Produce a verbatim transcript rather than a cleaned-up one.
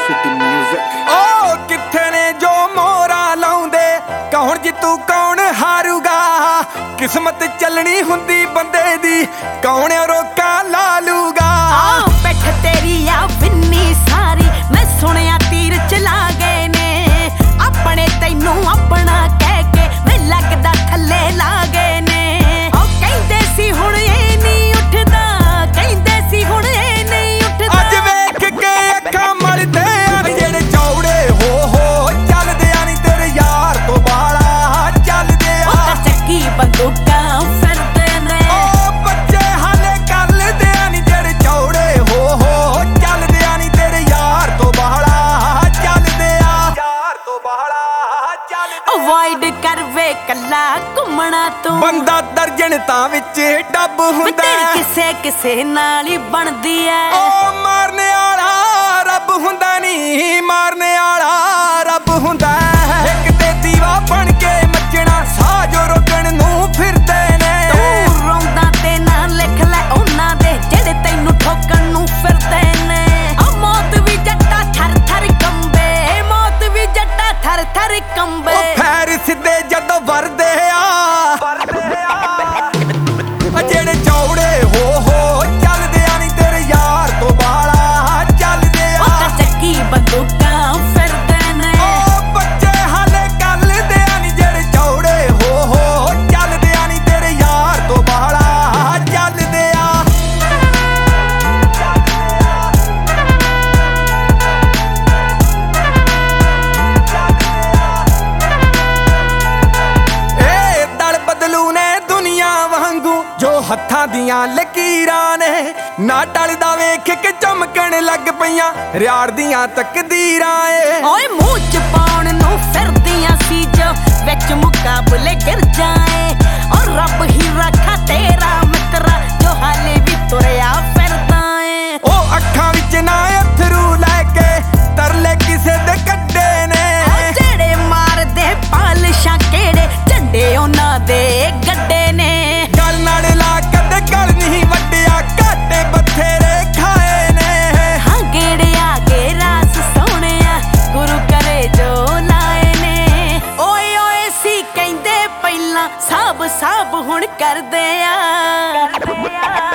City Music। ओ किथे ने जो मोरा लाउंदे कौन जितू कौन हारूगा। किस्मत चलनी हुंदी बंदे दी कौन रोका ला लूगा। बैठ तेरी आ विन्नी सारी मैं सुनिया तीर चला गए ने अपने तैनू अपना कह के मैं लगदा थल्ले ला गए ने। ओ कहंदे सी हुण ए नहीं उठदा कहंदे सी हुण ए नहीं उठदा। अज वेख के अखां मरदे जेड़े चौड़े हो हो चलदे नहीं तेरे यार तो बाला चलदे आ। चक्की बंदूकां फिरदे ने ओ बच्चे हाले कर लेदे नहीं जेड़े चौड़े हो हो चलदे नहीं तेरे यार तो बाला चलदे आ। यार तो बाला चलदे अवॉइड कर वे कल्ला घुमना तू बंदा दर्जन तां विच डब हुंदा किसे किसे नाल ही बनदी है। ओ मारने आला रब हुंदा नहीं मारने आला रब हुंदा। एक ते दीवा बन के मचना साह जो रोकण नूं फिरदे ने। तू रोंदा ते ना लिख ले उन्हां दे जेड़े तैनू ठोकण नूं फिरदे ने। ओ मौत भी जट्टा थर थर कंबे मौत भी जट्टा थर थर कंबे। ओ फैर सिद्धे जदों वरदे आ जेड़े चौड़े हो हो चलदे नहीं तेरे यार तो बाला चलदे आ। चक्की बंदूकां फिरदे ने ओ बच्चे हाले कर लेदे नहीं जेड़े चौड़े हो हो चलदे नहीं तेरे यार तो बाला चलदे आ। ए दल बदलू ने दुनिया वांगू जो हत्थां दियां लकीरां ने ना टलदा वेख के चमकण लग पईयां रियाड़ दियां तकदीरां ए। ओए मूंह च पाउण नूं फिरदियां सी जो विच मुकाबले गिर जाए। और रब ही रखा तेरा मित्रा जो हाले भी तुरया फिरदा है। ओ अखां विच ना अथरू लैके तरले किसे दे कड्डे ने। जेड़े मारदे पालशां केड़े झंडे उन्हां दे गड्डे ने। गल नाल ला कदे गल नहीं वड्डिया घाटे बथेरे खाए ने। हाँ गेड़े आगे रास सोहणिया गुरु करे जो लाए ने। ओए ओए सी कहंदे पहिलां साब साब हुण करदे आ।